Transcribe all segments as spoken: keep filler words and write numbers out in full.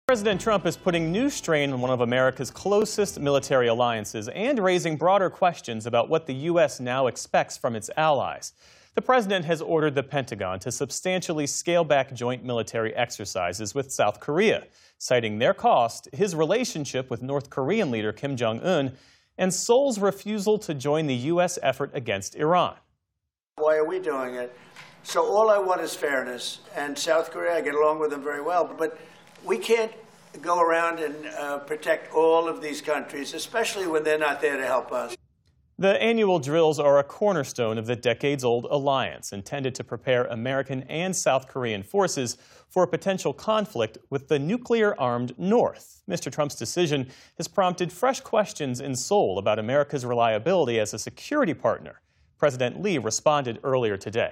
President Trump is putting new strain on one of America's closest military alliances and raising broader questions about what the U S now expects from its allies. The president has ordered the Pentagon to substantially scale back joint military exercises with South Korea, citing their cost, his relationship with North Korean leader Kim Jong-un, and Seoul's refusal to join the U S effort against Iran. Why are we doing it? So all I want is fairness. And South Korea, I get along with them very well, but we can't go around and uh, protect all of these countries, especially when they're not there to help us. The annual drills are a cornerstone of the decades-old alliance, intended to prepare American and South Korean forces for a potential conflict with the nuclear-armed North. Mister Trump's decision has prompted fresh questions in Seoul about America's reliability as a security partner. President Lee responded earlier today.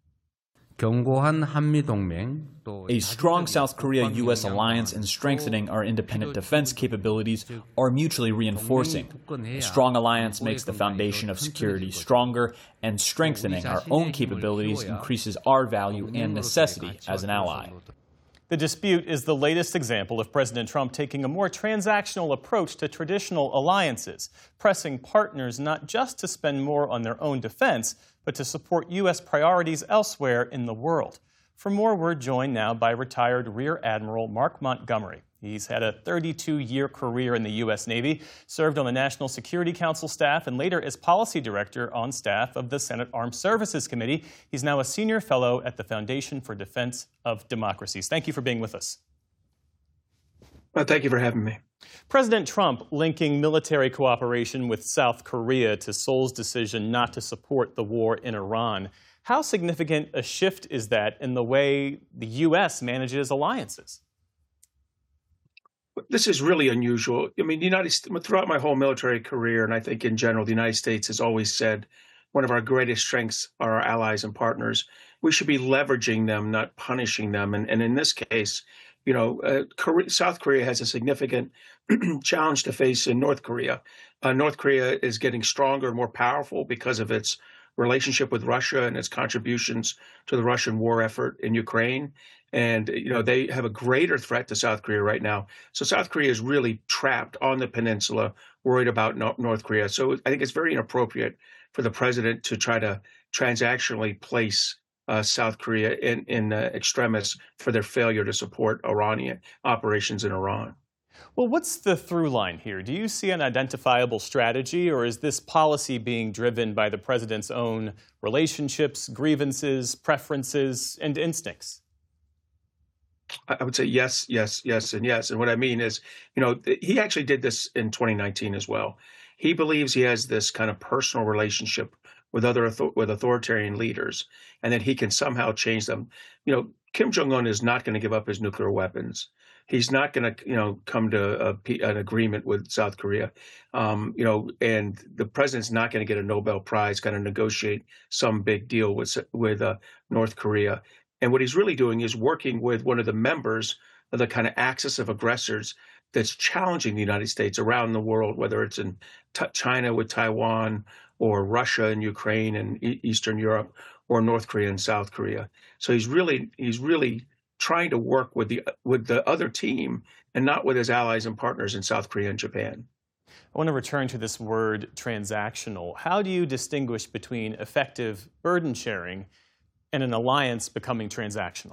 A strong South Korea-U S alliance and strengthening our independent defense capabilities are mutually reinforcing. A strong alliance makes the foundation of security stronger, and strengthening our own capabilities increases our value and necessity as an ally. The dispute is the latest example of President Trump taking a more transactional approach to traditional alliances, pressing partners not just to spend more on their own defense, but to support U S priorities elsewhere in the world. For more, we're joined now by retired Rear Admiral Mark Montgomery. He's had a thirty-two-year career in the U S Navy, served on the National Security Council staff, and later as policy director on staff of the Senate Armed Services Committee. He's now a senior fellow at the Foundation for Defense of Democracies. Thank you for being with us. Well, thank you for having me. President Trump linking military cooperation with South Korea to Seoul's decision not to support the war in Iran. How significant a shift is that in the way the U S manages alliances? This is really unusual. I mean, the United States, throughout my whole military career, and I think in general, the United States has always said one of our greatest strengths are our allies and partners. We should be leveraging them, not punishing them. And, and in this case, you know, uh, Korea, South Korea has a significant challenge to face in North Korea. Uh, North Korea is getting stronger and more powerful because of its relationship with Russia and its contributions to the Russian war effort in Ukraine. And, you know, they have a greater threat to South Korea right now. So South Korea is really trapped on the peninsula, worried about no- North Korea. So I think it's very inappropriate for the president to try to transactionally place uh, South Korea in, in uh, extremis for their failure to support Iranian operations in Iran. Well, what's the through line here? Do you see an identifiable strategy, or is this policy being driven by the president's own relationships, grievances, preferences, and instincts? I would say yes, yes, yes, and yes. And what I mean is, you know, he actually did this in twenty nineteen as well. He believes he has this kind of personal relationship with other with authoritarian leaders, and that he can somehow change them. You know, Kim Jong-un is not going to give up his nuclear weapons. He's not going to, you know, come to a, an agreement with South Korea, um, you know, and the president's not going to get a Nobel Prize, going to negotiate some big deal with with uh, North Korea. And what he's really doing is working with one of the members of the kind of axis of aggressors that's challenging the United States around the world, whether it's in t- China with Taiwan, or Russia and Ukraine and e- Eastern Europe, or North Korea and South Korea. So he's really he's really trying to work with the with the other team and not with his allies and partners in South Korea and Japan. I want to return to this word transactional. How do you distinguish between effective burden sharing and an alliance becoming transactional?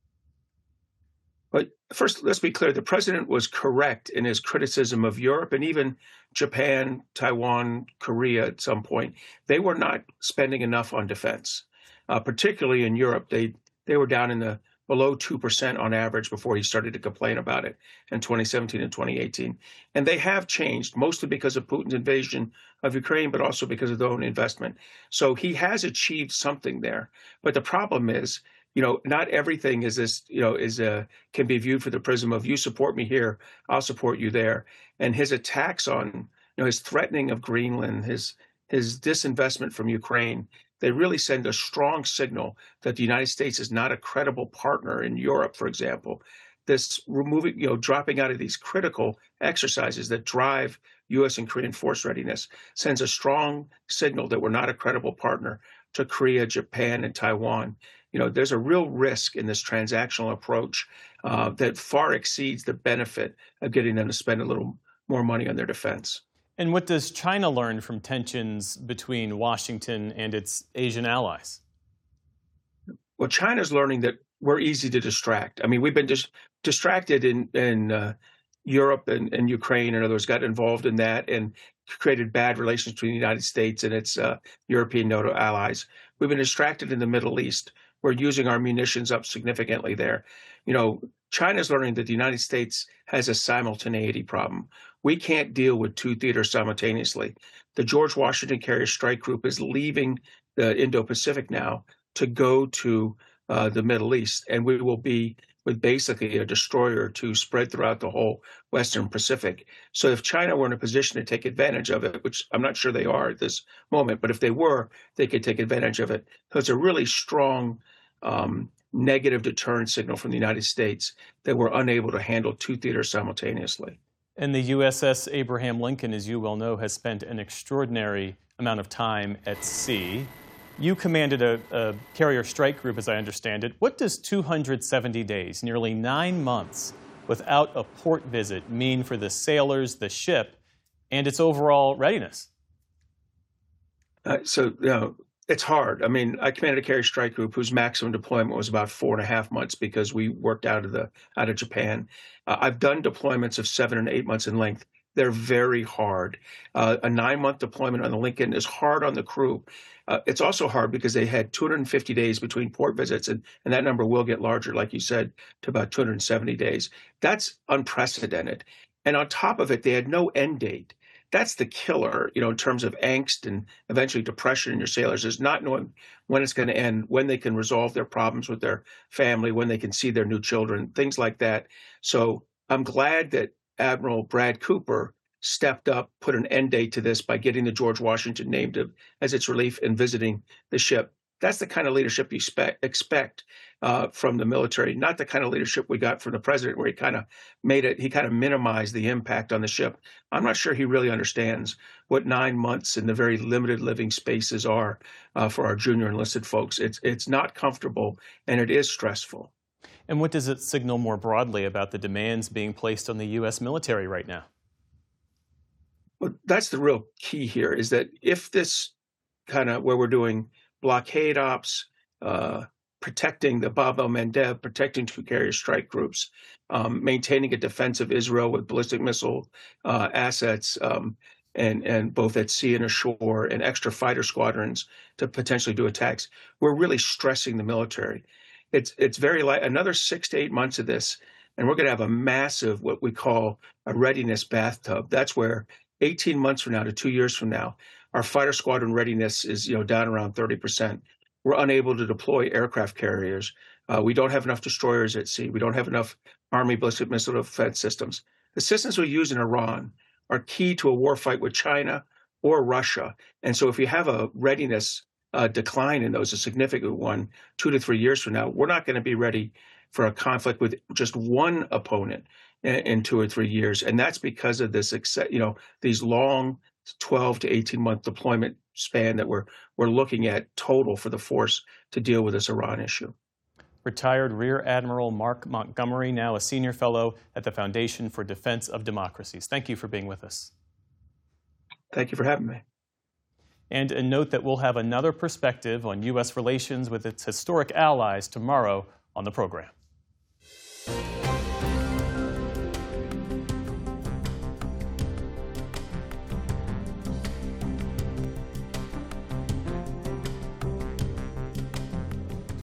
But first, let's be clear. The president was correct in his criticism of Europe and even Japan, Taiwan, Korea at some point. They were not spending enough on defense, uh, particularly in Europe. They they were down in the below two percent on average before he started to complain about it in twenty seventeen and twenty eighteen. And they have changed, mostly because of Putin's invasion of Ukraine, but also because of their own investment. So he has achieved something there. But the problem is, you know, not everything is this, you know, is a, can be viewed through the prism of you support me here, I'll support you there. And his attacks on, you know, his threatening of Greenland, his his disinvestment from Ukraine, they really send a strong signal that the United States is not a credible partner in Europe, for example. This removing, you know, dropping out of these critical exercises that drive U S and Korean force readiness sends a strong signal that we're not a credible partner to Korea, Japan, and Taiwan. You know, there's a real risk in this transactional approach uh, that far exceeds the benefit of getting them to spend a little more money on their defense. And what does China learn from tensions between Washington and its Asian allies? Well, China's learning that we're easy to distract. I mean, we've been dis- distracted in, in uh, Europe and, and Ukraine and others, got involved in that and created bad relations between the United States and its uh, European NATO allies. We've been distracted in the Middle East. We're using our munitions up significantly there. You know, China's learning that the United States has a simultaneity problem. We can't deal with two theaters simultaneously. The George Washington Carrier Strike Group is leaving the Indo-Pacific now to go to uh, the Middle East, and we will be with basically a destroyer or two spread throughout the whole Western Pacific. So if China were in a position to take advantage of it, which I'm not sure they are at this moment, but if they were, they could take advantage of it. So it's a really strong um, negative deterrent signal from the United States that we're unable to handle two theaters simultaneously. And the U S S Abraham Lincoln, as you well know, has spent an extraordinary amount of time at sea. You commanded a, a carrier strike group, as I understand it. What does two hundred seventy days, nearly nine months, without a port visit mean for the sailors, the ship, and its overall readiness? Uh, so, you know, it's hard. I mean, I commanded a carrier strike group whose maximum deployment was about four and a half months because we worked out of the out of Japan. Uh, I've done deployments of seven and eight months in length. They're very hard. Uh, a nine-month deployment on the Lincoln is hard on the crew. Uh, it's also hard because they had two hundred fifty days between port visits, and, and that number will get larger, like you said, to about two hundred seventy days. That's unprecedented. And on top of it, they had no end date. That's the killer, you know, in terms of angst and eventually depression in your sailors, is not knowing when it's going to end, when they can resolve their problems with their family, when they can see their new children, things like that. So I'm glad that Admiral Brad Cooper stepped up, put an end date to this by getting the George Washington named as its relief and visiting the ship. That's the kind of leadership you expect, expect uh, from the military, not the kind of leadership we got from the president, where he kind of made it, he kind of minimized the impact on the ship. I'm not sure he really understands what nine months in the very limited living spaces are uh, for our junior enlisted folks. It's, it's not comfortable, and it is stressful. And what does it signal more broadly about the demands being placed on the U S military right now? Well, that's the real key here, is that if this kind of where we're doing blockade ops, uh, protecting the Bab el-Mandeb, protecting two carrier strike groups, um, maintaining a defense of Israel with ballistic missile uh, assets, um, and, and both at sea and ashore, and extra fighter squadrons to potentially do attacks, we're really stressing the military. It's it's very light, another six to eight months of this, and we're going to have a massive, what we call a readiness bathtub. That's where eighteen months from now to two years from now, our fighter squadron readiness is, you know, down around thirty percent. We're unable to deploy aircraft carriers. Uh, we don't have enough destroyers at sea. We don't have enough Army ballistic missile defense systems. The systems we use in Iran are key to a war fight with China or Russia. And so if you have a readiness uh, decline in those, a significant one, two to three years from now, we're not going to be ready for a conflict with just one opponent in, in two or three years. And that's because of this, you know, these long twelve to eighteen month deployment span that we're we're looking at total for the force to deal with this Iran issue. Retired Rear Admiral Mark Montgomery, now a senior fellow at the Foundation for Defense of Democracies. Thank you for being with us. Thank you for having me. And a note that we'll have another perspective on U S relations with its historic allies tomorrow on the program.